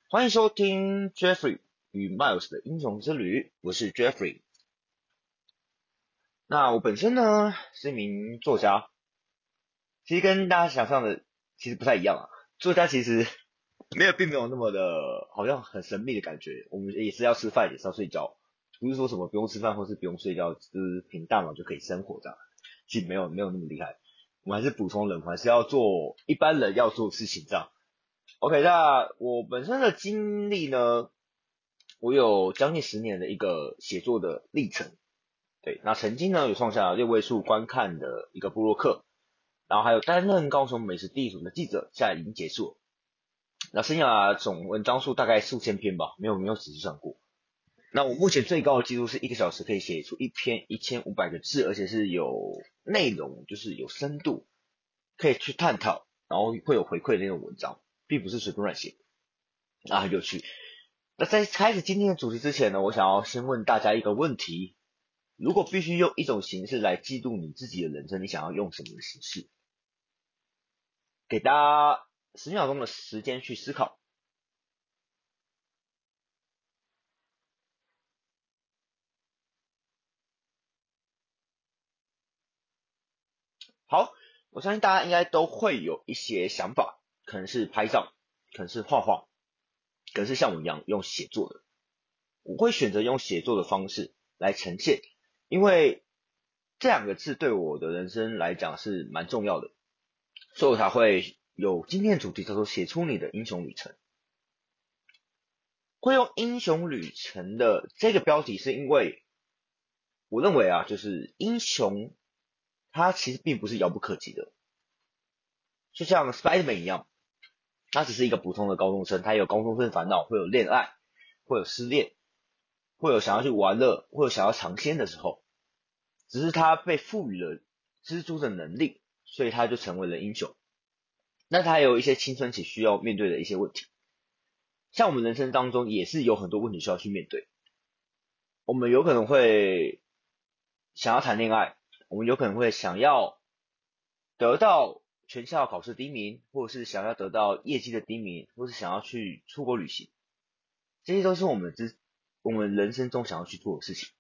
欢迎收听 Jeffrey 与 Miles 的英雄之旅，我是 Jeffrey。那我本身呢是一名作家，其实跟大家想象的其实不太一样啊。作家其实并没有那么的，好像很神秘的感觉。我们也是要吃饭，也是要睡觉，不是说什么不用吃饭或是不用睡觉，就是凭大脑就可以生活这样。其实没有那么厉害，我们还是普通人，我们还是要做一般人要做的事情这样。OK，那我本身的经历呢，我有将近10年的一个写作的历程。对，那曾经呢有创下6位数观看的一个部落客，然后还有担任高雄美食地图的记者，现在已经结束了。那生涯总文章数大概数千篇吧，没有仔细算过。那我目前最高的记录是1个小时可以写出一篇1500个字，而且是有内容，就是有深度，可以去探讨，然后会有回馈的那种文章，并不是随便乱写啊，很有趣。那在开始今天的主题之前呢，我想要先问大家一个问题：如果必须用一种形式来记录你自己的人生，你想要用什么的形式？给大家10秒钟的时间去思考。好，我相信大家应该都会有一些想法，可能是拍照，可能是画画，可能是像我一样用写作的。我会选择用写作的方式来呈现，因为这2个字对我的人生来讲是蛮重要的，所以我才会有今天的主题叫做写出你的英雄旅程。会用英雄旅程的这个标题是因为我认为啊，就是英雄他其实并不是遥不可及的，就像 Spider-Man 一样，他只是一个普通的高中生，他也有高中生烦恼，会有恋爱，会有失恋，会有想要去玩乐，会有想要尝鲜的时候，只是他被赋予了蜘蛛的能力，所以他就成为了英雄。那他还有一些青春期需要面对的一些问题，像我们人生当中也是有很多问题需要去面对。我们有可能会想要谈恋爱，我们有可能会想要得到全校考试第一名，或者是想要得到业绩的第一名，或是想要去出国旅行，这些都是我们人生中想要去做的事情。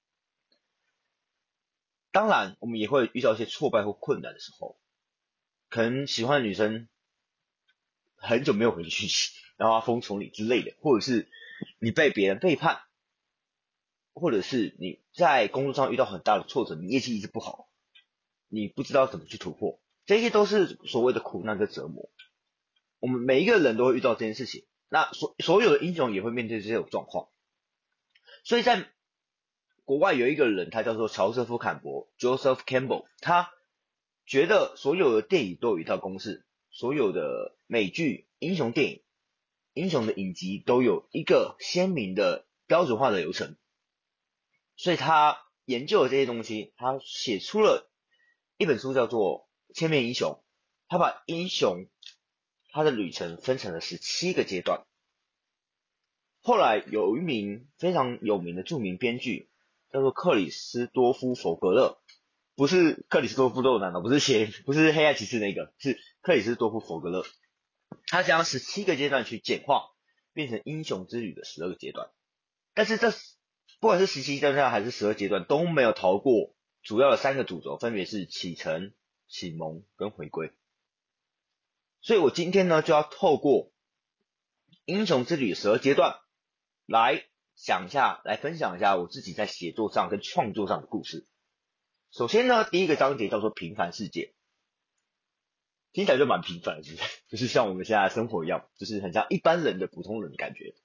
当然，我们也会遇到一些挫败或困难的时候，可能喜欢的女生很久没有回讯息，然后她封锁你之类的，或者是你被别人背叛，或者是你在工作上遇到很大的挫折，你业绩一直不好，你不知道怎么去突破，这些都是所谓的苦难跟折磨。我们每一个人都会遇到这件事情，那所有的英雄也会面对这种状况。所以在国外有一个人，他叫做乔瑟夫·坎伯 （Joseph Campbell），他觉得所有的电影都有一套公式，所有的美剧、英雄电影、英雄的影集都有一个鲜明的标准化的流程。所以他研究了这些东西，他写出了一本书叫做《千面英雄》，他把英雄他的旅程分成了17个阶段。后来有一名非常有名的著名编剧叫做克里斯多夫·佛格勒，不是克里斯多夫·诺兰，不是黑暗骑士那个，是克里斯多夫·佛格勒。他将17个阶段去简化，变成英雄之旅的12个阶段。但是不管是17阶段还是12阶段，都没有逃过主要的3个主轴，分别是启程、启蒙跟回归。所以我今天呢，就要透过英雄之旅的12阶段来来分享一下我自己在写作上跟创作上的故事。首先呢，第一个章节叫做平凡世界，听起来就蛮平凡的，是不是？就是像我们现在的生活一样，就是很像一般人的普通人的感觉。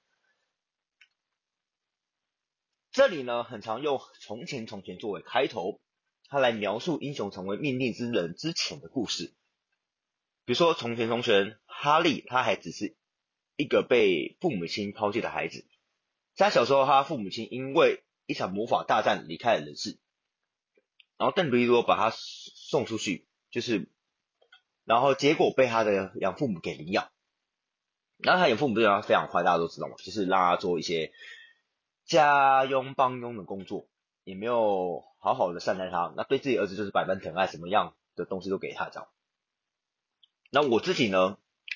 这里呢，很常用从前从前作为开头，它来描述英雄成为命令之人之前的故事。比如说从前从前，哈利他还只是一个被父母亲抛弃的孩子，在他小时候，他父母亲因为一场魔法大战离开了人世，然后邓布利多把他送出去，然后结果被他的养父母给领养。然后他养父母对他非常坏，大家都知道嘛，就是让他做一些家佣帮佣的工作，也没有好好的善待他。那对自己儿子就是百般疼爱，什么样的东西都给他这样。那我自己呢，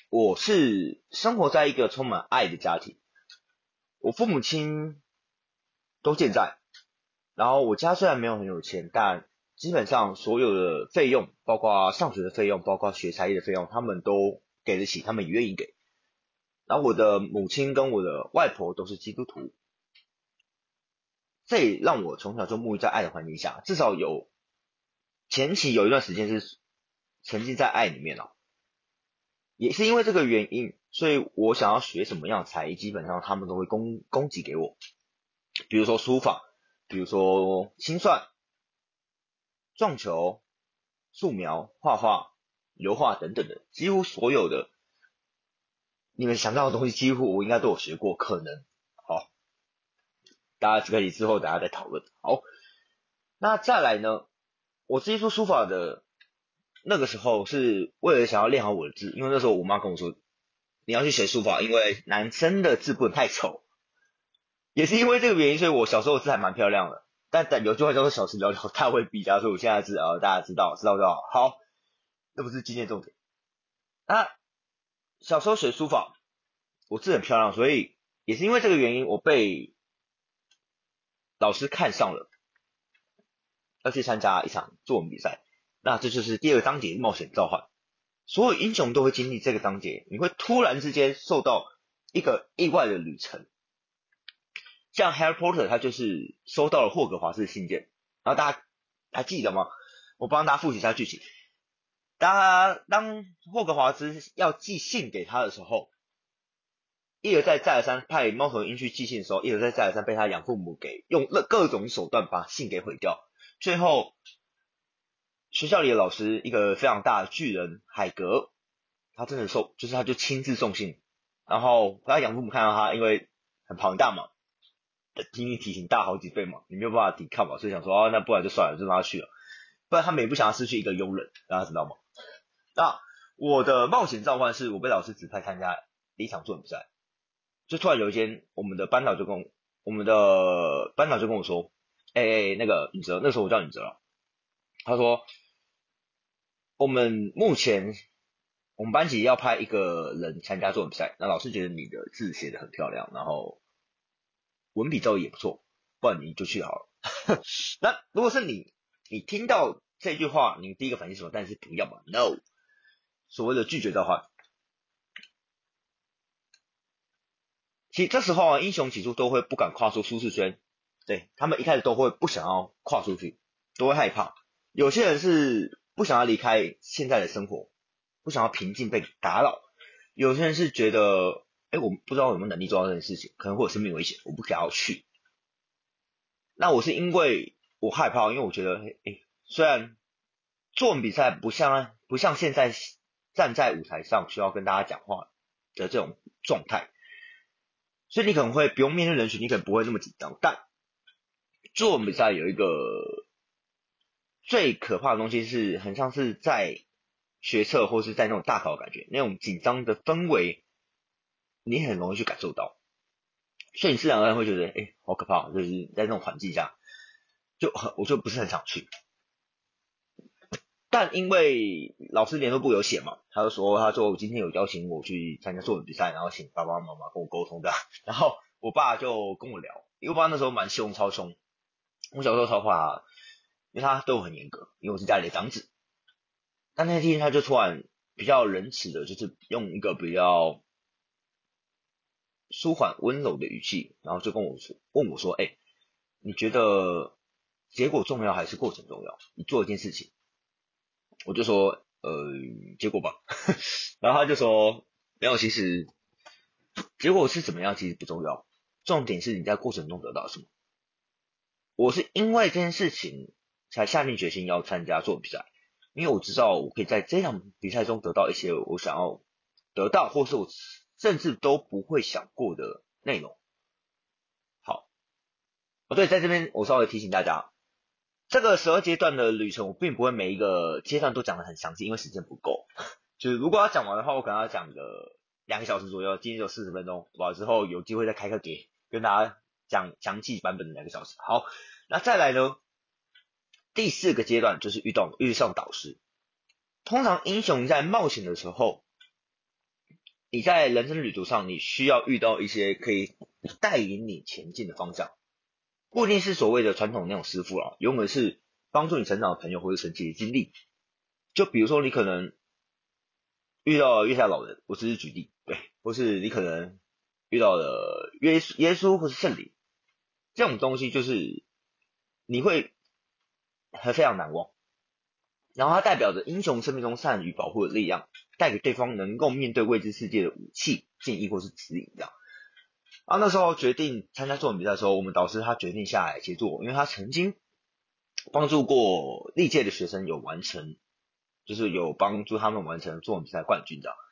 我是生活在一个充满爱的家庭，我父母亲都健在，然后我家虽然没有很有钱，但基本上所有的费用，包括上学的费用，包括学才艺的费用，他们都给得起，他们也愿意给。然后我的母亲跟我的外婆都是基督徒，这也让我从小就沐浴在爱的环境下，至少前期有一段时间是沉浸在爱里面了。也是因为这个原因，所以我想要学什么样的才艺，基本上他们都会供给给我。比如说书法，比如说心算、撞球、素描、画画、油画等等的，几乎所有的你们想到的东西，几乎我应该都有学过，可能。好，大家可以之后大家再讨论。好，那再来呢，我接触书法的那个时候是为了想要练好我的字，因为那时候我妈跟我说，你要去学书法，因为男生的字不能太丑。也是因为这个原因，所以我小时候的字还蛮漂亮的。但有句话叫做小时了了，大未必佳，所以我现在的字大家知道就好。好，这不是今天重点。那小时候学书法，我字很漂亮，所以也是因为这个原因，我被老师看上了，要去参加一场作文比赛。那这就是第二章节冒险召唤。所有英雄都会经历这个章节，你会突然之间受到一个意外的旅程。像 Harry Potter 他就是收到了霍格华兹的信件，然后大家还记得吗？我帮大家复习一下剧情。当霍格华兹要寄信给他的时候，一而再再而三派猫头鹰去寄信的时候，一而再再而三被他养父母给用各种手段把信给毁掉。最后学校里的老师一个非常大的巨人海格，他真的就是他就亲自送信，然后他养父母看到他因为很庞大嘛，体型大好几倍嘛，你没有办法抵抗嘛，所以想说那不然就算了，就让他去了，不然他们也不想要失去一个佣人，大家知道吗？那我的冒险召唤是我被老师指派参加第一场作文比赛，就突然有一天我们的班导就跟我说，那个允哲，那时候我叫允哲了，他说我们班级要派一个人参加作文比赛，那老师觉得你的字写得很漂亮，然后文笔造诣也不错，不然你就去好了。那如果是你听到这句话，你第一个反应是什么？但是不要嘛 ，no， 所谓的拒绝召唤。其实这时候啊，英雄起初都会不敢跨出舒适圈，对，他们一开始都会不想要跨出去，都会害怕。有些人是不想要离开现在的生活，不想要平静被打扰；有些人是觉得，我不知道有没有能力做到这件事情，可能会有生命危险，我不想要去。那我是因为我害怕，因为我觉得，虽然作文比赛不像现在站在舞台上需要跟大家讲话的这种状态，所以你可能会不用面对人群，你可能不会那么紧张。但作文比赛有一个最可怕的东西是，很像是在学测或是在那种大考的感觉，那种紧张的氛围，你很容易去感受到，所以你自然而然会觉得，好可怕，就是在那种环境下，我就不是很想去。但因为老师联络部有写嘛，他说今天有邀请我去参加作文比赛，然后请爸爸妈妈跟我沟通的。然后我爸就跟我聊，因为我爸那时候超凶，我小时候超怕他，因为他对我很严格，因为我是家里的长子。但那天他就突然比较仁慈的，就是用一个比较舒缓温柔的语气，然后就问我说，你觉得结果重要还是过程重要？你做一件事情。我就说，结果吧。然后他就说，没有，其实结果是怎么样其实不重要，重点是你在过程中得到什么。我是因为这件事情才下定决心要参加作文比赛，因为我知道我可以在这场比赛中得到一些我想要得到，或是我甚至都不会想过的内容。好，对，在这边我稍微提醒大家，这个12阶段的旅程，我并不会每一个阶段都讲得很详细，因为时间不够。就是如果要讲完的话，我可能要讲个2个小时左右，今天就40分钟，好，之后有机会再开课跟大家讲详细版本的2个小时。好，那再来呢，第4个阶段就是遇上导师。通常英雄在冒险的时候， 你在人生旅途上，你需要遇到一些可以带领你前进的方向，不一定是所谓的传统那种师傅啦，有可能是帮助你成长的朋友或者神奇的经历。就比如说你可能遇到了月下老人，我只是举例，对，或是你可能遇到了耶稣或是圣灵，这种东西就是你会非常难忘。然后它代表着英雄生命中善与保护的力量，带给对方能够面对未知世界的武器、建议或是指引这样。那时候决定参加作文比赛的时候，我们导师他决定下来协助我，因为他曾经帮助过历届的学生有完成，就是有帮助他们完成作文比赛冠军这样。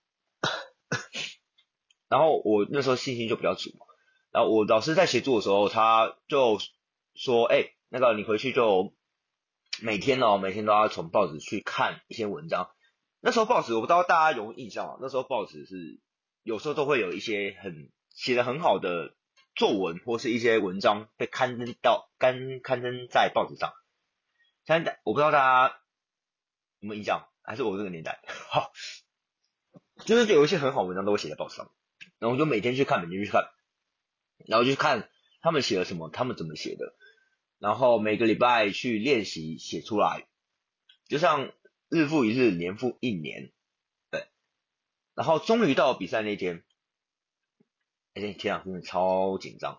然后我那时候信心就比较足嘛，然后我老师在协助的时候，他就说，那个你回去就每天都要从报纸去看一些文章。那时候报纸我不知道大家有没有印象啊，那时候报纸是有时候都会有一些写得很好的作文或是一些文章被刊登在报纸上。我不知道大家有没有印象，还是我这个年代，好，就是有一些很好的文章都会写在报纸上，然后我就每天去看，然后就看他们写了什么，他们怎么写的，然后每个礼拜去练习写出来，就像日复一日，年复一年，对。然后终于到比赛那天，天啊，真的超紧张，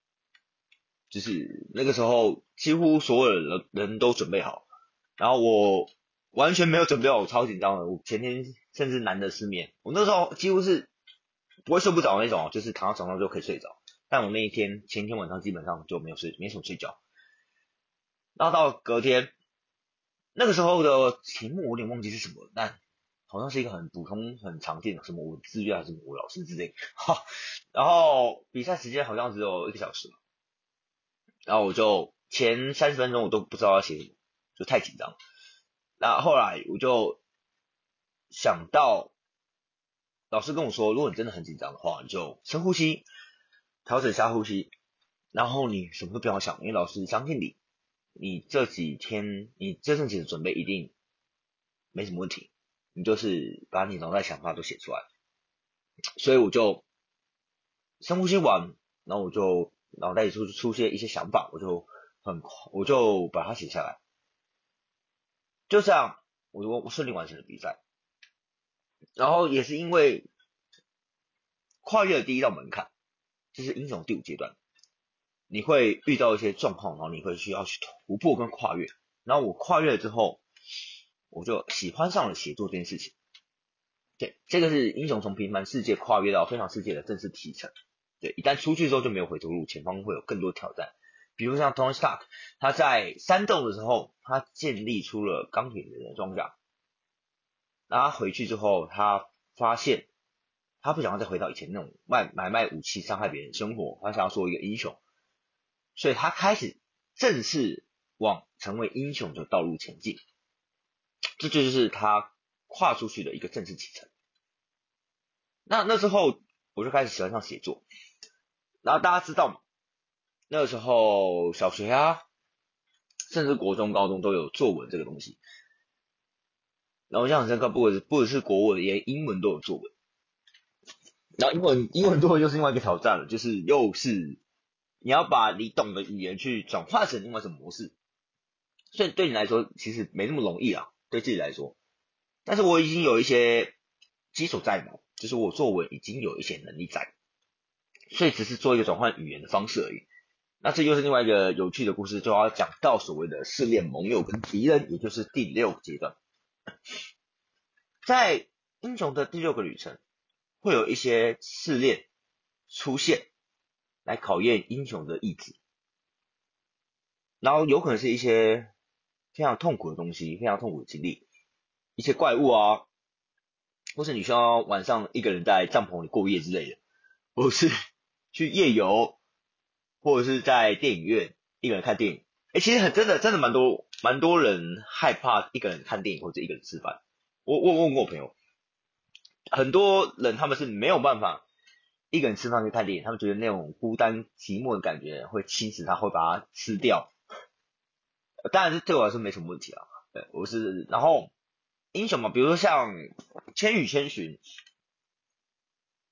就是那个时候几乎所有的人都准备好，然后我完全没有准备好，我超紧张的，我前天甚至难得失眠，我那时候几乎是不会睡不着那种，就是躺在床上就可以睡着。但我前一天晚上基本上就没什么睡觉。然后到隔天，那个时候的题目我有点忘记是什么，但好像是一个很普通、很常见的什么文字阅还是我老师之类。哈，然后比赛时间好像只有1个小时嘛，然后我就前30分钟我都不知道要写什么，就太紧张。那后来我就想到，老师跟我说，如果你真的很紧张的话，你就深呼吸，调整一下呼吸，然后你什么都不要想，因为老师相信你，你这几天你这阵子的准备一定没什么问题，你就是把你脑袋想法都写出来。所以我就深呼吸完，然后我就脑袋里出现一些想法，我就把它写下来，就这样，我顺利完成了比赛。然后也是因为跨越了第一道门槛，就是英雄第5阶段，你会遇到一些状况，然后你会需要去突破跟跨越。然后我跨越了之后，我就喜欢上了写作这件事情。对，这个是英雄从平凡世界跨越到非常世界的正式启程。对，一旦出去之后就没有回头路，前方会有更多挑战。比如像 Tony Stark，他在山洞的时候，他建立出了钢铁人的装甲。然后他回去之后，他发现他不想要再回到以前那种买卖武器伤害别人的生活，他想要做一个英雄，所以他开始正式往成为英雄的道路前进。这就是他跨出去的一个正式启程。那时候我就开始喜欢上写作，然后大家知道嘛，那个时候小学啊，甚至国中、高中都有作文这个东西。然后我印象很深刻，不只是国文，连英文都有作文。然后英文作文又是另外一个挑战了，就是又是你要把你懂的语言去转化成另外一种模式，所以对你来说其实没那么容易啊，对自己来说。但是我已经有一些基础在嘛，就是我作文已经有一些能力在，所以只是做一个转换语言的方式而已。那这又是另外一个有趣的故事，就要讲到所谓的试炼盟友跟敌人，也就是第6个阶段。在英雄的第6个旅程，会有一些试炼出现，来考验英雄的意志。然后有可能是一些非常痛苦的东西，非常痛苦的经历，一些怪物啊，或是你需要晚上一个人在帐篷里过夜之类的，或是去夜游，或者是在电影院一个人看电影。其实真的蛮多人害怕一个人看电影或者一个人吃饭。我问过我朋友，很多人他们是没有办法一个人吃饭去看电影，他们觉得那种孤单寂寞的感觉会侵蚀他，会把它吃掉。当然是对我来说没什么问题啊。对，然后英雄嘛，比如说像千与千寻，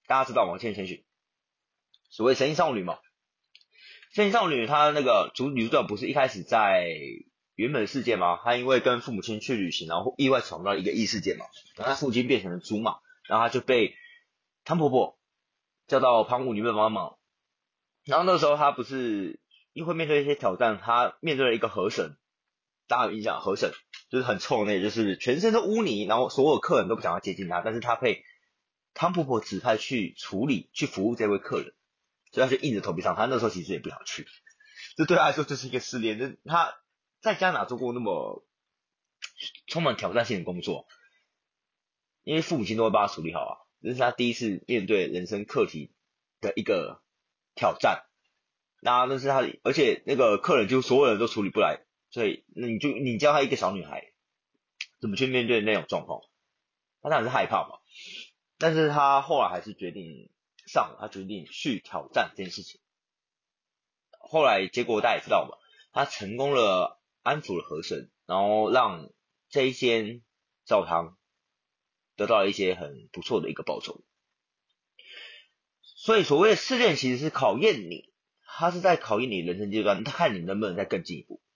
大家知道吗？千与千寻，所谓神隐少女嘛。神隐少女她那个女主角不是一开始在原本的世界吗？她因为跟父母亲去旅行，然后意外闯到一个异世界嘛，然后她父亲变成了猪嘛，然后她就被汤婆婆叫到旁屋里面帮忙。然后那时候她不是因为面对一些挑战，她面对了一个河神，大家有印象？河神就是很臭的那个，就是全身都污泥，然后所有客人都不想要接近她，但是她被汤婆婆指派去处理、去服务这位客人，所以她就硬着头皮上。她那时候其实也不想去，这对她来说就是一个试炼。就她在家哪做过那么充满挑战性的工作？因为父母亲都会帮她处理好啊，这是她第一次面对人生课题的一个挑战。那是她，而且那个客人就所有人都处理不来，所以你教她一个小女孩怎么去面对那种状况，她当然是害怕嘛。但是她后来还是决定上了，她决定去挑战这件事情。后来结果大家也知道嘛，她成功了安抚了河神，然后让这一间教堂得到了一些很不错的一个报酬。所以所谓的试炼其实是考验你，它是在考验你人生阶段，看你能不能再更进一步。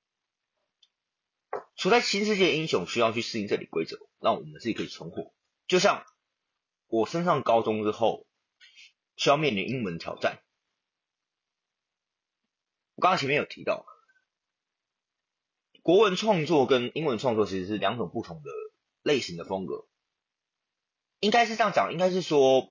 处在新世界的英雄需要去适应这里规则，让我们自己可以存活。就像我升上高中之后，需要面临英文挑战。我刚刚前面有提到，国文创作跟英文创作其实是两种不同的类型的风格。应该是这样讲，应该是说，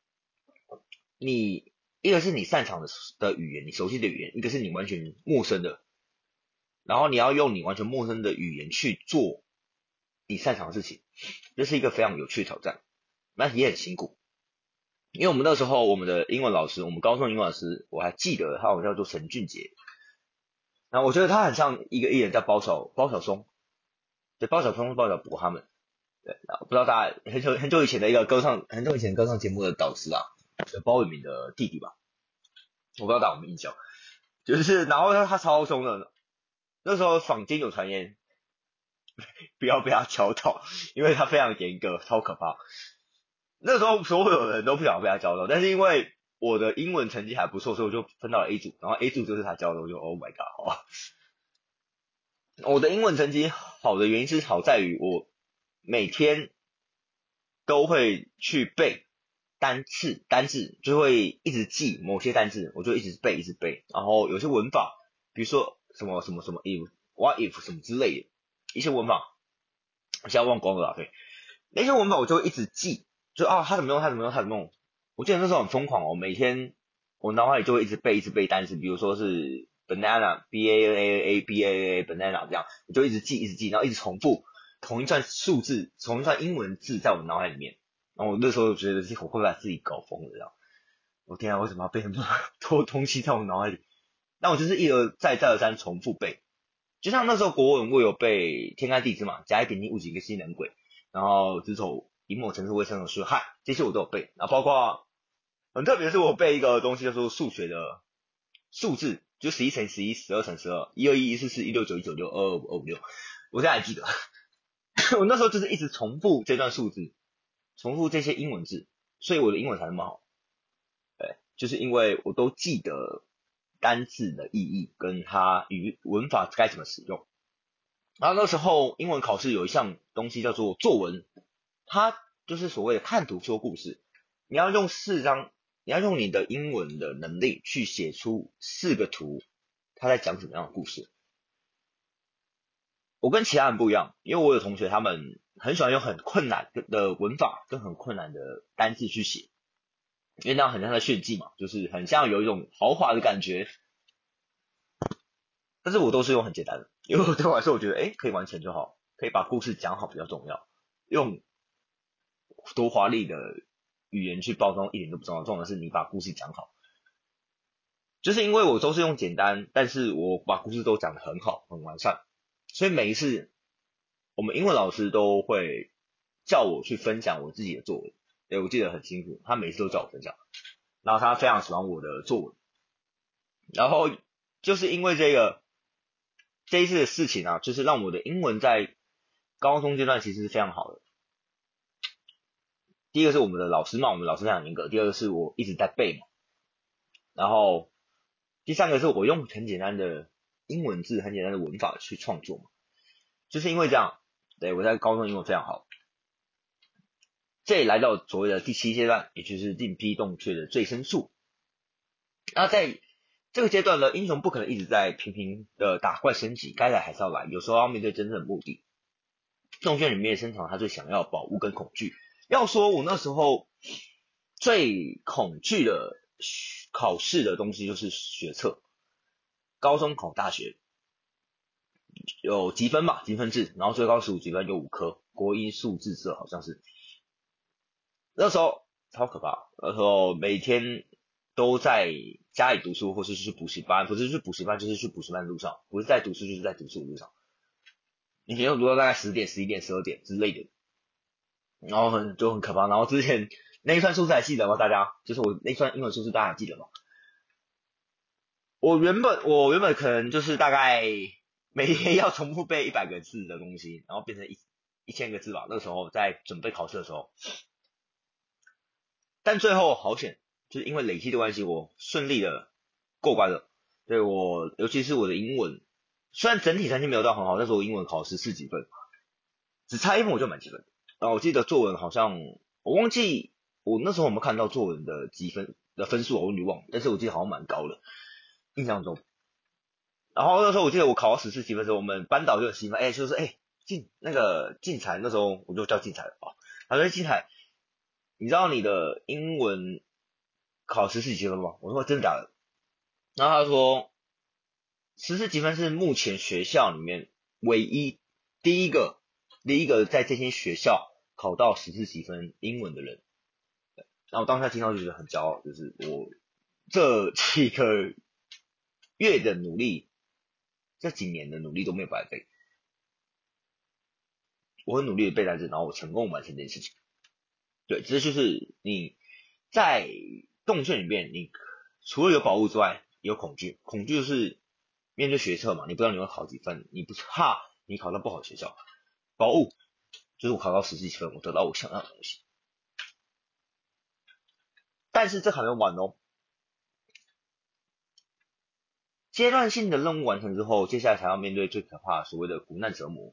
你一个是你擅长的语言，你熟悉的语言，一个是你完全陌生的，然后你要用你完全陌生的语言去做你擅长的事情，这是一个非常有趣的挑战，那也很辛苦。因为我们那时候我们的英文老师，我们高中英文老师，我还记得他好像叫做陈俊杰，然后我觉得他很像一个艺人叫包小松，对，包小松、包小柏他们，对，不知道大家很久以前的一个很久以前歌唱节目的导师啊，包伟明的弟弟吧，我不知道大家有没有印象，就是然后他超凶的，那时候坊间有传言不要被他教到，因为他非常严格，超可怕。那时候所有人都不想被他教到，但是因为我的英文成绩还不错，所以我就分到了 A 组，然后 A 组就是他教的，我就 Oh my god，好。我的英文成绩好的原因是好在于我每天都会去背单字就会一直记某些单字，我就一直背一直背，然后有些文法，比如说什么什么什么 if what if 什么之类的一些文法，我现在忘光了啦，对，那些文法我就会一直记，就他怎么用他怎么用他怎么用，我记得那时候很疯狂哦，每天我脑海里就会一直背单词，比如说是 banana banana banana 这样，我就一直记一直记，然后一直重复同一串数字，同一串英文字在我脑海里面。然后我那时候觉得我会把自己搞疯了这样。我天啊，为什么要背那么多东西在我脑海里？那我就是一而再再而三重复背。就像那时候国文我有背天干地支嘛，甲乙丙丁戊己庚辛壬癸，然后子丑寅卯辰巳未申酉戌亥，这些我都有背。然后包括很特别的是我背一个东西叫做数学的数字，就11乘11、12乘12、121、144、169、196、225、256，我现在还记得。我那时候就是一直重复这段数字，重复这些英文字，所以我的英文才那么好。对，就是因为我都记得单字的意义跟它文法该怎么使用。然后那时候英文考试有一项东西叫做作文，它就是所谓的看图说故事。你要用你要用你的英文的能力去写出4个图，它在讲什么样的故事。我跟其他人不一样，因为我有同学他们很喜欢用很困难的文法跟很困难的单字去写，因为那样很像在炫技嘛，就是很像有一种豪华的感觉。但是我都是用很简单的，因为对我来说，我觉得可以完成就好，可以把故事讲好比较重要。用多华丽的语言去包装一点都不重要，重要的是你把故事讲好。就是因为我都是用简单，但是我把故事都讲得很好，很完善，所以每一次我们英文老师都会叫我去分享我自己的作文。我记得很清楚，他每次都叫我分享，然后他非常喜欢我的作文，然后就是因为这一次的事情啊，就是让我的英文在高中阶段其实是非常好的。 第一个是我们的老师嘛，我们老师非常严格，第二个是我一直在背嘛，然后第三个是我用很简单的英文字、很简单的文法去创作嘛，就是因为这样，对，我在高中英文非常好。这也来到所谓的第7阶段，也就是定批洞穴的最深处。那在这个阶段呢，英雄不可能一直在频频的打怪升级，该来还是要来，有时候要面对真正的目的。洞穴里面深藏他最想要的宝物跟恐惧。要说我那时候最恐惧的考试的东西就是学测，高中考大学有积分嘛，积分制，然后最高15积分有5科，国英数自社好像是。那时候超可怕，那时候每天都在家里读书，或是去补习班，不是去补习班就是去补习班的路上，不是在读书就是在读书的路上。以前有读到大概10点、11点、12点之类的，然后就很可怕。然后之前那一串数字还记得吗？大家就是我那一串英文数字大家还记得吗？我原本可能就是大概每天要重复背100个字的东西，然后变成1000个字吧。那个时候在准备考试的时候，但最后好险，就是因为累积的关系，我顺利的过关了。对，我尤其是我的英文，虽然整体成绩没有到很好，但是我英文考14几分，只差1分我就满积分。然后我记得作文好像我忘记我那时候有没有看到作文的积分的分数，我有点忘了，但是我记得好像蛮高的，印象中。然后那时候我记得我考到14几分的时候，我们班导就很兴奋，就是竞才，那时候我就叫竞才了啊。他说竞才，你知道你的英文考14几分吗？我说真的假的？然后他说14几分是目前学校里面唯一第一个在这些学校考到14几分英文的人。然后我当下听到就觉得很骄傲，就是我这几个月的努力，这几年的努力都没有白费。我很努力的背单词，然后我成功完成这件事情。对，这就是你在洞穴里面，你除了有宝物之外，也有恐惧。恐惧就是面对学测嘛，你不知道你会考几分，你不怕你考到不好的学校。宝物就是我考到10几分，我得到我想要的东西。但是这还没有完哦，阶段性的任务完成之后，接下来才要面对最可怕的所谓的苦难折磨，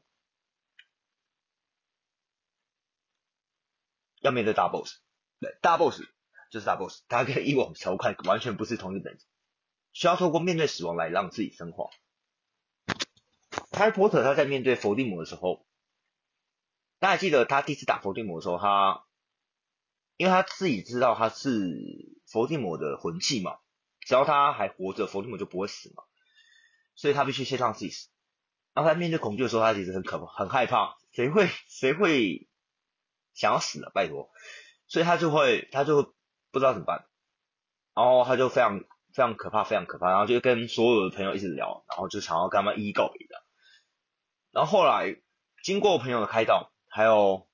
要面对大 boss。对，大 boss 就是大 boss，它跟以往仇看完全不是同一个等级，需要透过面对死亡来让自己升华。哈利波特他在面对伏地魔的时候，大家还记得他第一次打伏地魔的时候，因为他自己知道他是伏地魔的魂器嘛，只要他还活着，伏地魔就不会死嘛，所以他必须先让自己死。然后他面对恐惧的时候，他其实很可怕，很害怕，谁会想要死呢？拜托，所以他就会不知道怎么办，然后他就非常非常可怕，非常可怕，然后就跟所有的朋友一直聊，然后就想要跟他们一一告别的。然后后来经过朋友的开导，还有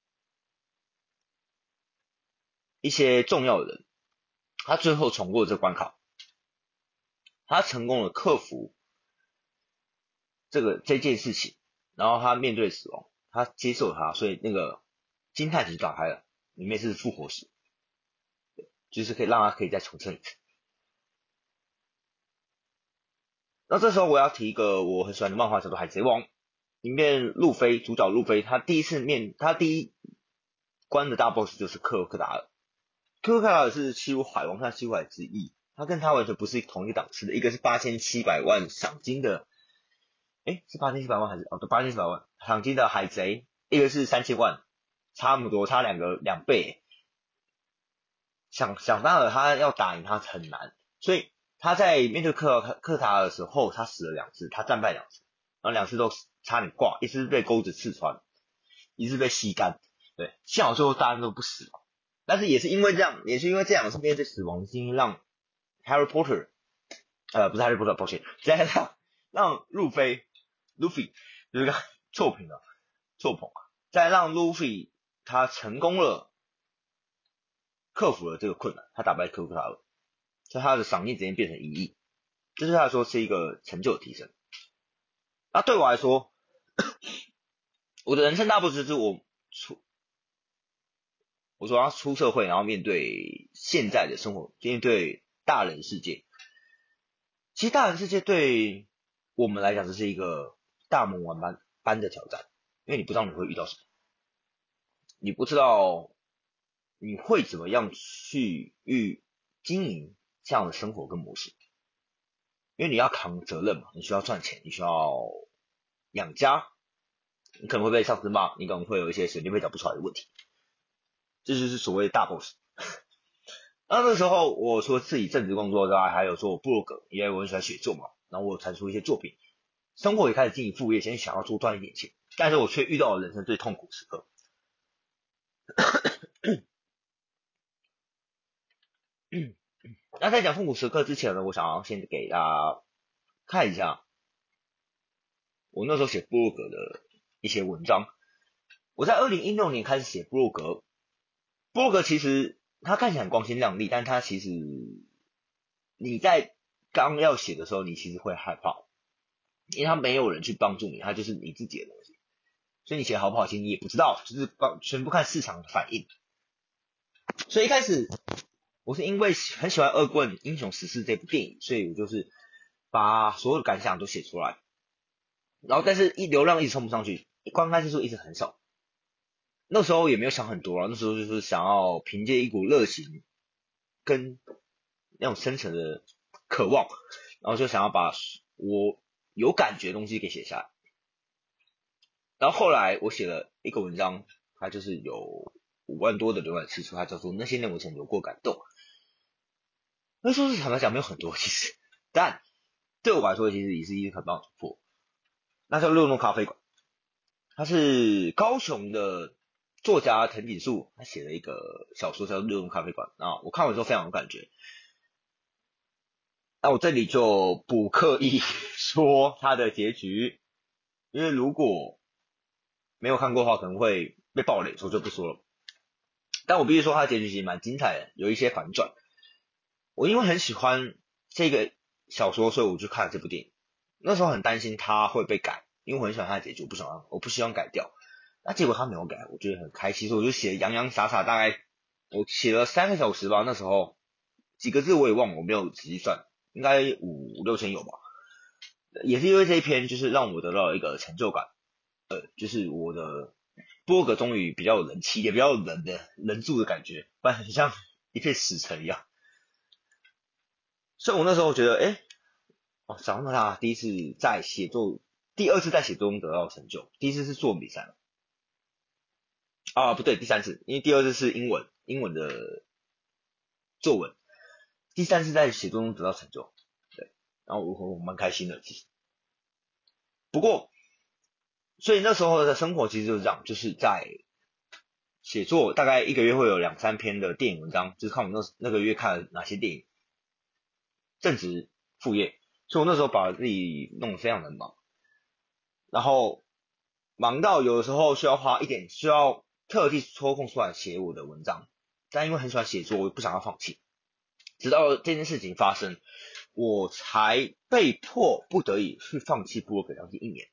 一些重要的人，他最后闯过这个关卡，他成功的克服这件事情，然后他面对死亡，他接受它，所以那个金叹石打开了，里面是复活石，就是可以让他可以再重生一次。那这时候我要提一个我很喜欢的漫画叫做《海贼王》，里面主角路飞，他第一关的大 boss 就是克洛克达尔。克洛克达尔是七武海王，他七武海之一，他跟他完全不是同一个档次的，一个是8700万赏金的，是8700万还是对8700万赏金的海贼，一个是3000万，差那么多，差两倍。想当然他要打赢他很难，所以他在面对克塔尔的时候，他死了2次，他战败2次，然后2次都差点挂，一次被钩子刺穿，一次被吸干。对，幸好最后大家都不死了。但是也是因为这样，是面对死亡的经历让 Harry Potter，不是 Harry Potter，抱歉，再让路飞 Luffy 就是个错捧，再让 Luffy 他成功了克服了这个困难，他打败克服他了，所以他的赏金直接变成1亿，这对他来说是一个成就的提升。那对我来说，我的人生大部分就是我说他出社会，然后面对现在的生活，面对大人世界。其实大人世界对我们来讲，这是一个大魔王般的挑战，因为你不知道你会遇到什么，你不知道你会怎么样去经营这样的生活跟模式，因为你要扛责任嘛，你需要赚钱，你需要养家，你可能会被上司骂，你可能会有一些水电费缴不出来的问题，这就是所谓的大 boss。那时候我说自己正职工作之外，还有做部落格，因为我很喜欢写作嘛，然后我产出一些作品，生活也开始经营副业，先想要多赚一点钱，但是我却遇到了人生最痛苦的时刻。那在讲痛苦时刻之前呢，我想要先给大家看一下我那时候写部落格的一些文章。我在2016年开始写部落格，部落格其实它看起来很光鲜亮丽，但它其实你在刚要写的时候，你其实会害怕，因为它没有人去帮助你，它就是你自己的东西，所以你写好不好，其实你也不知道，就是全部看市场的反应。所以一开始我是因为很喜欢《恶棍英雄14》这部电影，所以我就是把所有的感想都写出来。然后但是流量一直冲不上去，观看次数一直很少。那时候也没有想很多啊，那时候就是想要凭借一股热情跟那种深层的渴望，然后就想要把我有感觉的东西给写下来。然后后来我写了一个文章，它就是有5万多的浏览次数，它叫做那些年我曾有过感动。那说是坦白讲没有很多其实，但对我来说其实也是一个很棒的突破。那叫六弄咖啡馆，它是高雄的作家藤井树他写了一个小说叫《六弄咖啡馆》啊，我看完之后非常有感觉。那我这里就不刻意说它的结局，因为如果没有看过的话可能会被爆雷，所以就不说了。但我必须说它的结局其实蛮精彩的，有一些反转。我因为很喜欢这个小说，所以我去看了这部电影。那时候很担心它会被改，因为我很喜欢它的结局，我不希望改掉。那结果他没有改，我觉得很开心，所以我就写洋洋洒洒，大概我写了3个小时吧。那时候几个字我也忘了，我没有仔细算，应该5、6千有吧。也是因为这一篇，就是让我得到一个成就感，就是我的部落格终于比较有人气，也比较有人住的感觉，不然很像一片死城一样。所以我那时候觉得，长那么大第一次在写作，第2次在写作中得到成就，第1次是作文比赛嘛，不对，第3次，因为第2次是英文的作文，第3次在写作中得到成就，对，然后我蛮开心的其实。不过，所以那时候的生活其实就是这样，就是在写作，大概1个月会有2、3篇的电影文章，就是看我那个月看了哪些电影，正职副业，所以我那时候把自己弄得非常的忙，然后忙到有的时候需要特地抽空出来写我的文章，但因为很喜欢写作，我不想要放弃。直到这件事情发生，我才被迫不得已去放弃部落格将近1年。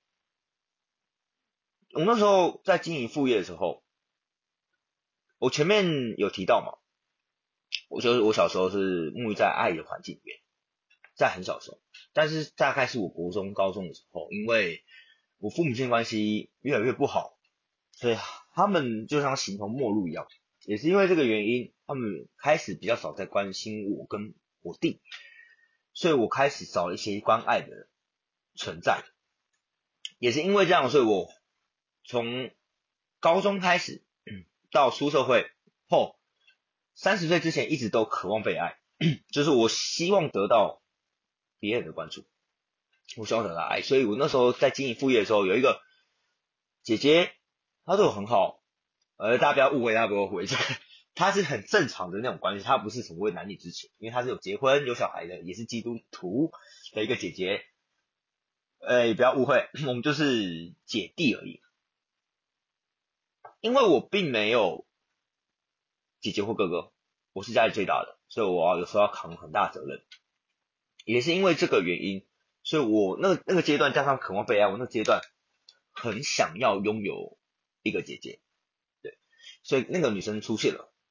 我那时候在经营副业的时候，我前面有提到嘛，我小时候是沐浴在爱的环境里面，在很小的时候，但是大概是我国中、高中的时候，因为我父母亲关系越来越不好，所以他们就像形同陌路一样。也是因为这个原因，他们开始比较少在关心我跟我弟，所以我开始少了一些关爱的存在。也是因为这样，所以我从高中开始，到出社会后，30岁之前一直都渴望被爱，就是我希望得到别人的关注，我希望得到爱。所以我那时候在经营副业的时候，有一个姐姐，她对我很好，大家不要误会，大家不要误会，这个她是很正常的那种关系，她不是所谓男女之情，因为她是有结婚有小孩的，也是基督徒的一个姐姐。不要误会，我们就是姐弟而已。因为我并没有姐姐或哥哥，我是家里最大的，所以我有时候要扛很大责任。也是因为这个原因，所以我那个阶段加上渴望被爱，我那个阶段很想要拥有一个姐姐，对，所以那个女生出现了。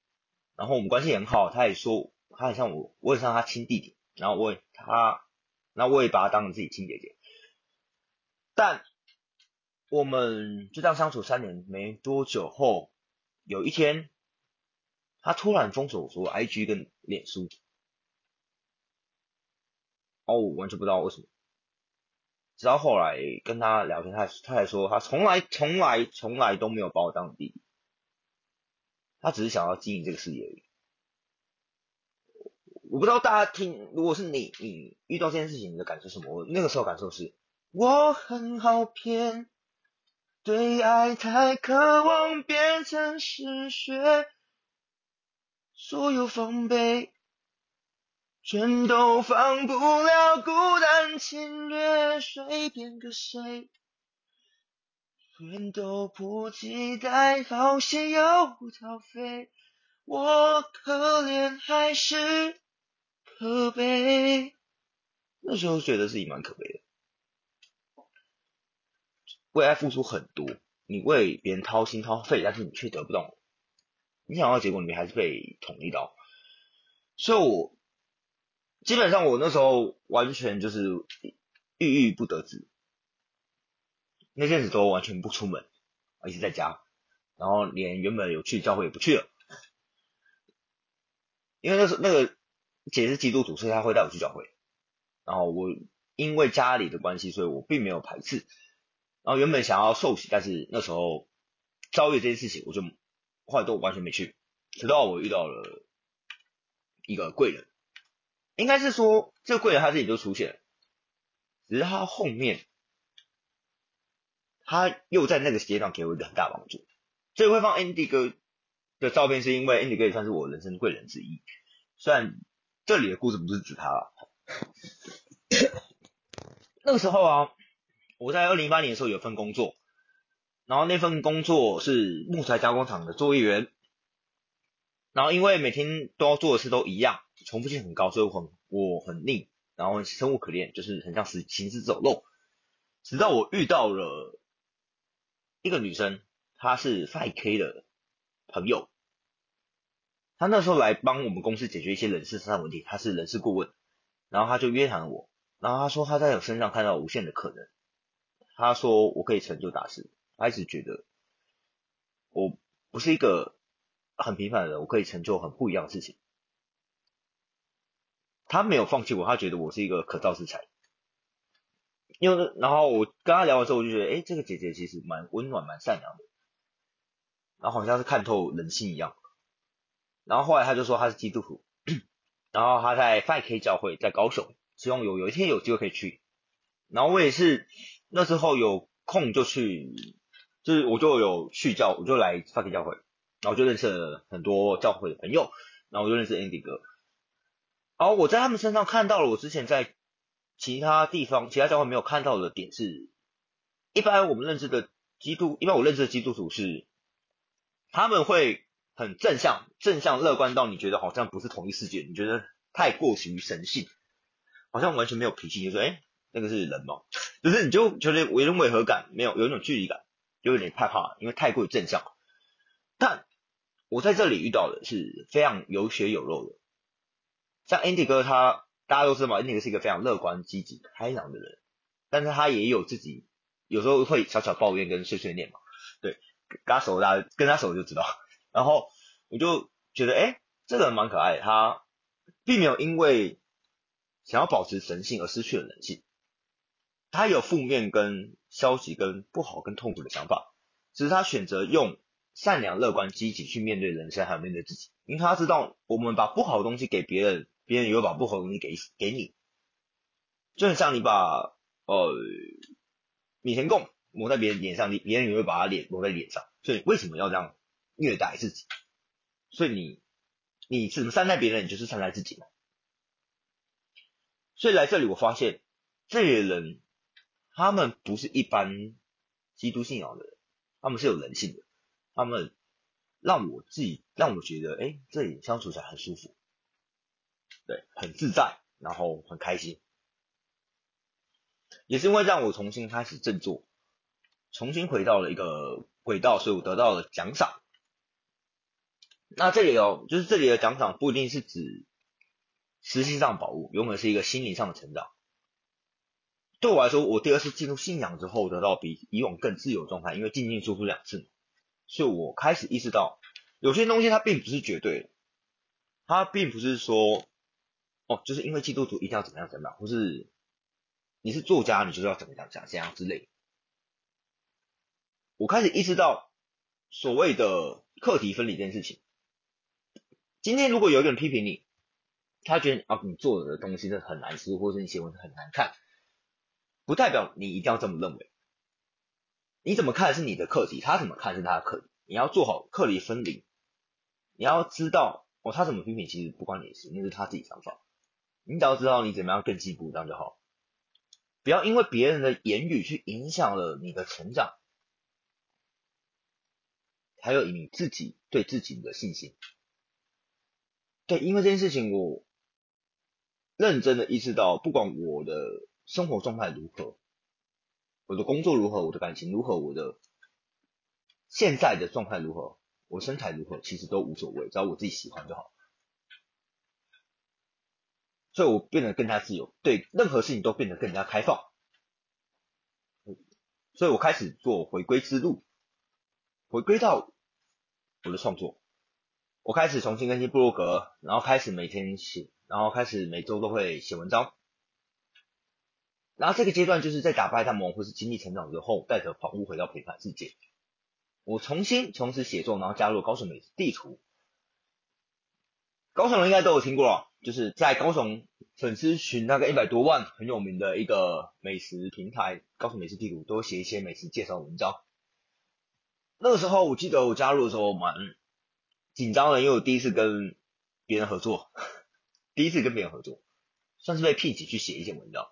然后我们关系很好，他也说他很像我，我很像他亲弟弟，然后我也把他当成自己亲姐姐。但我们就这样相处3年没多久后，有一天他突然封锁我说 IG 跟脸书，我完全不知道为什么。直到后来跟他聊天，他才说他从来都没有把我当弟弟，他只是想要经营这个事业而已。我不知道大家如果是你遇到这件事情，你的感受是什么？我那个时候感受是，我很好骗，对爱太渴望变成嗜血，所有防备全都放不了，孤单侵略，随便个谁全都迫不及待，好险又逃飞，我可怜还是可悲？那时候觉得自己蛮可悲的，为爱付出很多，你为别人掏心掏肺，但是你却得不到，你想要的结果你还是被捅一刀。所以基本上我那时候完全就是郁郁不得志，那阵子都完全不出门，一直在家，然后连原本有去教会也不去了，因为那个姐是基督徒，所以她会带我去教会，然后我因为家里的关系，所以我并没有排斥，然后原本想要受洗，但是那时候遭遇这件事情，我就后来都完全没去，直到我遇到了一个贵人，应该是说这个贵人他自己就出现了，只是他后面他又在那个阶段给我一个很大帮助。所以会放 Andy 哥的照片，是因为 Andy 哥也算是我人生贵人之一。虽然这里的故事不是指他啦，那个时候啊，我在2018年的时候有份工作，然后那份工作是木材加工厂的作业员，然后因为每天都要做的事都一样，重复性很高，所以我很腻，然后生无可恋，就是很像行尸走肉。直到我遇到了一个女生，她是 5K 的朋友，她那时候来帮我们公司解决一些人事上的问题，她是人事顾问，然后她就约谈我，然后她说她在我身上看到无限的可能，她说我可以成就大事，她一直觉得我不是一个很平凡的人，我可以成就很不一样的事情。她没有放弃我，她觉得我是一个可造之材。然后我跟她聊完之后，我就觉得，这个姐姐其实蛮温暖、蛮善良的，然后好像是看透人心一样。然后后来她就说她是基督徒，然后她在 5K 教会在高雄，希望有一天有机会可以去。然后我也是那时候有空就去，就是我就有我就来 5K 教会，然后就认识了很多教会的朋友，然后我就认识 Andy 哥。然后我在他们身上看到了我之前在其他地方、其他教会没有看到的点是，一般我认知的基督徒是，他们会很正向乐观到你觉得好像不是同一世界，你觉得太过于神性，好像完全没有脾气，就说那个是人吗？就是你就觉得有点违和感，有一种距离感，就有点害怕，因为太过于正向。但我在这里遇到的是非常有血有肉的，像 Andy 哥大家都知道嘛，Andy 哥是一个非常乐观、积极、开朗的人，但是他也有自己有时候会小小抱怨跟碎碎念嘛，对，跟他熟就知道。然后我就觉得，这个人蛮可爱的，他并没有因为想要保持神性而失去了人性，他有负面跟消极跟不好跟痛苦的想法，只是他选择用善良、乐观、积极去面对人生，还有面对自己，因为他知道我们把不好的东西给别人，别人也会把不好的东西给你，就很像你把米田共抹在别人脸上，别人也会把他脸抹在脸上，所以为什么要这样虐待自己？所以你怎么善待别人，你就是善待自己嘛。所以来这里我发现，这些人他们不是一般基督信仰的人，他们是有人性的，他们让我觉得，这里相处起来很舒服，对，很自在，然后很开心，也是因为让我重新开始振作，重新回到了一个轨道，所以我得到了奖赏。 那这里就是这里的奖赏不一定是指实际上宝物，有可能是一个心灵上的成长。对我来说，我第二次进入信仰之后，得到比以往更自由的状态，因为进进出出2次嘛，所以我开始意识到，有些东西它并不是绝对的，它并不是说，就是因为基督徒一定要怎么样怎么样，或是你是作家，你就是要怎么样怎样之类的。我开始意识到所谓的课题分离这件事情。今天如果有一个人批评你，他觉得你做的东西真的很难吃，或者你写文很难看，不代表你一定要这么认为。你怎么看是你的课题，他怎么看是他的课题。你要做好课题分离，你要知道他怎么批评其实不关你的事，那是他自己想法。你只要知道你怎么样更进步，这样就好。不要因为别人的言语去影响了你的成长，还有你自己对自己的信心。对，因为这件事情我认真的意识到，不管我的生活状态如何，我的工作如何，我的感情如何，我的现在的状态如何，我身材如何，其实都无所谓，只要我自己喜欢就好。所以我变得更加自由，对任何事情都变得更加开放。所以我开始做回归之路，回归到我的创作。我开始重新更新部落格，然后开始每天写，然后开始每周都会写文章。然后这个阶段就是在打败大魔王或是经历成长之后，带着宝物回到平凡世界。我从此写作，然后加入高雄美食地图。高雄人应该都有听过了，就是在高雄粉丝群大概100多万，很有名的一个美食平台，高雄美食地图都会写一些美食介绍文章。那个时候我记得我加入的时候蛮紧张的，因为我第一次跟别人合作，算是被聘请去写一些文章，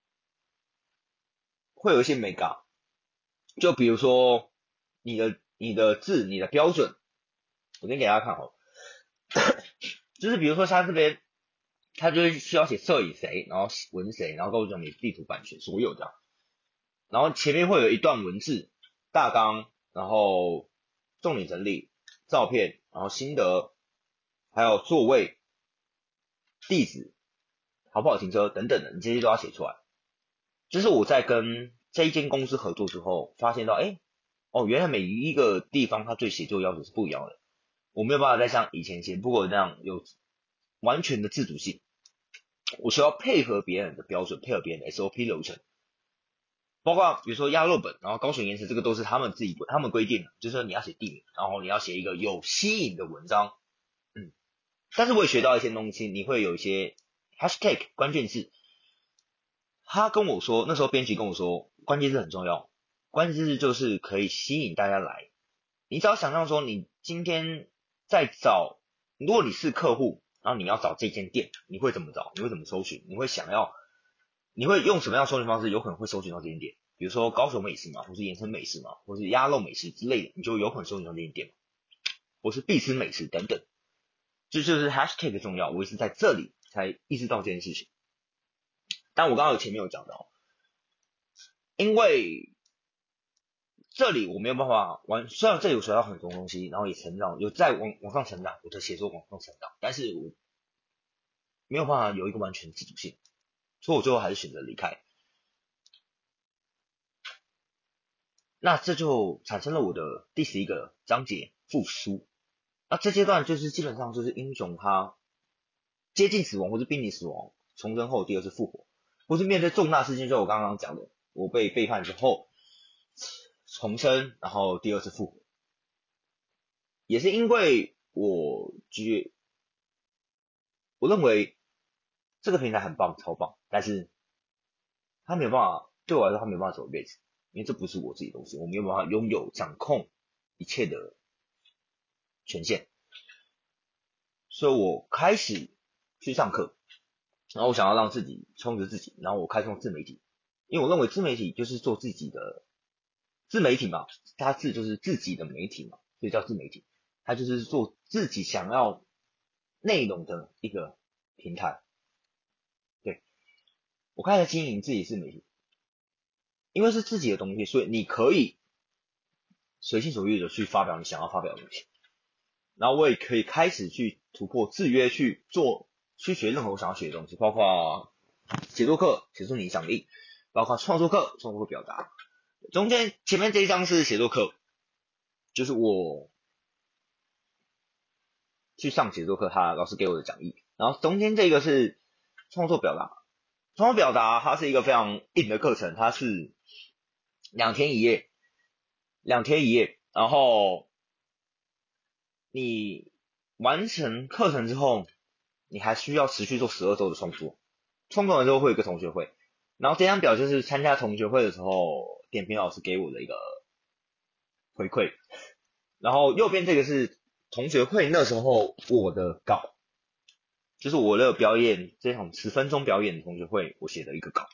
会有一些美感。就比如说你的字，你的标准，我先给大家看好了。就是比如说他这边，他就是需要写摄影谁，然后文谁，然后告诉你地图版权所有这样，然后前面会有一段文字大纲，然后重点整理、照片，然后心得，还有座位、地址、好不好停车等等的，你这些都要写出来。这是我在跟这一间公司合作之后发现到，原来每一个地方它对写作要求是不一样的。我没有办法再像以前写不过那样有完全的自主性，我需要配合别人的标准，配合别人的 SOP 流程，包括比如说鸭肉本，然后高雄颜值，这个都是他们规定的，就是说你要写地名，然后你要写一个有吸引的文章，但是我也学到一些东西，你会有一些 hashtag 关键字，他跟我说，那时候编辑跟我说，关键字很重要，关键字就是可以吸引大家来。你只要想象说，你今天在找，如果你是客户，然后你要找这间店，你会怎么找？你会怎么搜寻？你会用什么样的搜寻方式？有可能会搜寻到这间店，比如说高雄美食嘛，或是延伸美食嘛，或是鸭肉美食之类的，你就有可能搜寻到这间店嘛，或是必吃美食等等。这就是 hashtag 的重要，我也是在这里才意识到这件事情。但我刚刚前面有讲到，因为这里我没有办法虽然这里有学到很多东西，然后也成长，有在往上成长，我的写作往上成长，但是我没有办法有一个完全自主性，所以我最后还是选择离开。那这就产生了我的第11个章节复苏。那这阶段就是基本上就是英雄他接近死亡或是濒临死亡，重生后第二次复活，或是面对重大事件，就我刚刚讲的，我被背叛之后重生，然后第二次复活，也是因为我认为这个平台很棒，超棒，但是他没有办法对我来说，他没有办法走一辈子，因为这不是我自己的东西，我没有办法拥有掌控一切的权限，所以我开始去上课，然后我想要让自己充实自己，然后我开创自媒体，因为我认为自媒体就是做自己的自媒体嘛，它自就是自己的媒体嘛，所以叫自媒体，它就是做自己想要内容的一个平台。对，我开始经营自己自媒体，因为是自己的东西，所以你可以随心所欲的去发表你想要发表的东西。 然后我也可以开始去突破制约，去学任何我想要学的东西，包括写作课，写出你影响力，包括创作课，创作表达。中间前面这一章是写作课，就是我去上写作课，他老师给我的讲义。然后中间这个是创作表达，创作表达它是一个非常硬的课程，它是2天1夜，2天1夜，然后你完成课程之后，你还需要持续做12周的创作，创作完之后会有一个同学会，然后这张表就是参加同学会的时候，点评老师给我的一个回馈，然后右边这个是同学会那时候我的稿，就是我的表演这场10分钟表演的同学会我写的一个稿。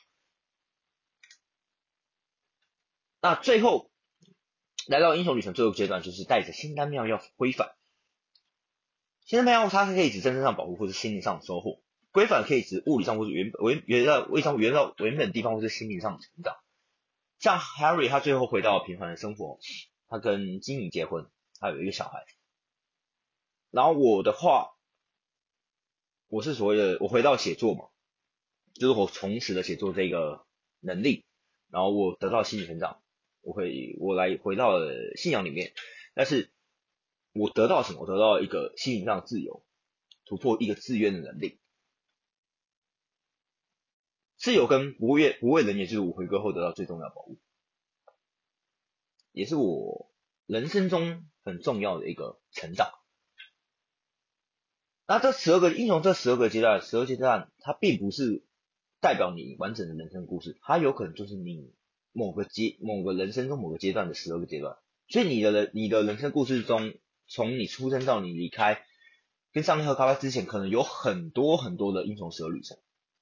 那最后来到英雄旅程最后阶段，就是带着心丹妙药归返。心丹妙药它可以指真正上保护或是心灵上的收获，归返可以指物理上或是原到原本地方或是心灵上的成长。像 Harry 他最后回到平凡的生活，他跟金妮结婚，他有一个小孩。然后我的话，我是所谓的我回到写作嘛，就是我重拾了写作这个能力，然后我得到心理成长，我回到了信仰里面，但是我得到什么？我得到一个心灵上的自由，突破一个自愿的能力。自由跟不畏人，也就是我回归后得到最重要的宝物，也是我人生中很重要的一个成长。那这12个英雄，这12个阶段，12阶段它并不是代表你完整的人生故事，它有可能就是你某个人生中某个阶段的12个阶段。所以你的人生故事中，从你出生到你离开，跟上帝喝咖啡之前，可能有很多很多的英雄12旅程。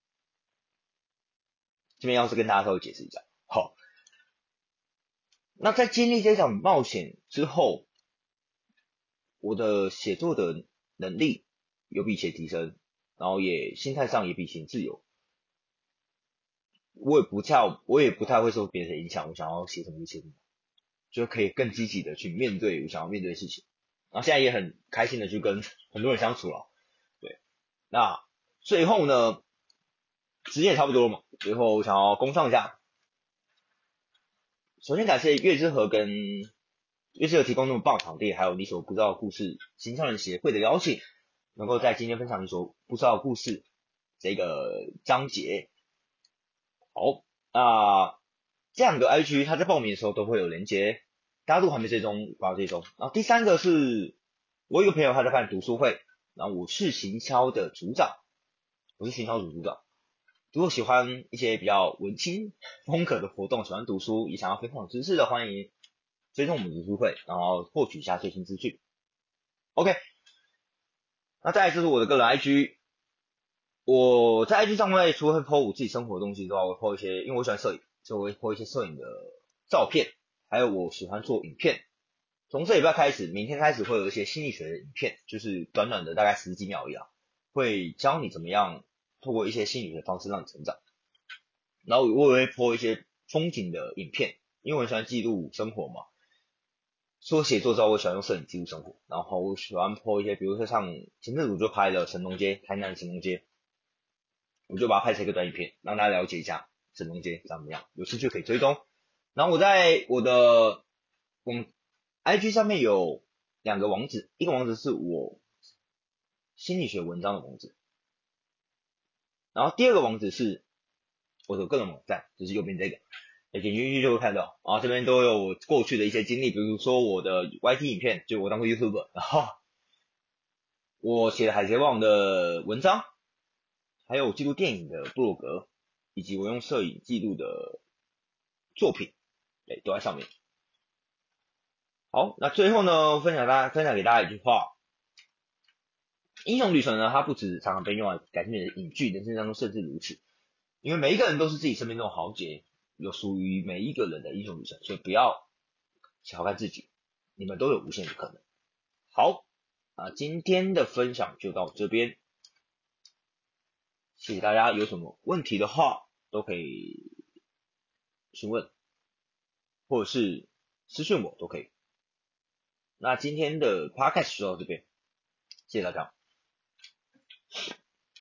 这边要是跟大家稍微解释一下。好，那在经历这场冒险之后，我的写作的能力有比以前提升，然后也心态上也比以前自由。我也不太会受别人的影响，我想要写什么就写什么，就可以更积极的去面对我想要面对的事情。然后现在也很开心的去跟很多人相处了。对，那最后呢，时间也差不多了嘛，最后我想要恭上一下。首先感谢月之河跟月之河提供那么棒的场地，还有你所不知道的故事行销人协会的邀请，能够在今天分享你所不知道的故事这个章节。好，那这两个 IG 它在报名的时候都会有连结，大家如果还没追踪，把它追踪。然后第三个是我有一个朋友他在办读书会，然后我是行销的组长，我是行销组组长。如果喜欢一些比较文青风格的活动，喜欢读书，也想要分享知识的，欢迎追踪我们读书会，然后获取一下最新资讯。OK， 那再来就是我的个人 IG， 我在 IG 上面除了会 po 我自己生活的东西之外，我会 po 一些，因为我喜欢摄影，所以我会 po 一些摄影的照片，还有我喜欢做影片。从这礼拜开始，明天开始会有一些心理学的影片，就是短短的大概10几秒一样，会教你怎么样透过一些心理学方式让你成长。然后我也会 po 一些风景的影片，因为我很喜欢记录生活嘛。除了写作之后，我喜欢用摄影记录生活。然后我喜欢 po 一些，比如说像前阵子我就拍了神农街，台南的神农街，我就把它拍成一个短影片，让大家了解一下神农街长怎么样。有兴趣可以追踪。然后我在我的IG 上面有2个网址，一个网址是我心理学文章的网址，然后第二个网址是我的个人网站，就是右边这个，点进去就会看到。然后这边都有我过去的一些经历，比如说我的 YT 影片，就我当过 YouTuber，然后我写海贼王的文章，还有记录电影的部落格，以及我用摄影记录的作品，对，都在上面。好，那最后呢，分享给大家一句话：英雄旅程呢，它不只常常被用来改变你的影剧，人生当中甚至如此。因为每一个人都是自己生命中的豪杰，有属于每一个人的英雄旅程，所以不要小看自己，你们都有无限的可能。好，今天的分享就到这边，谢谢大家，有什么问题的话都可以询问，或者是私讯我都可以。那今天的 podcast 就到这边。 谢谢大家。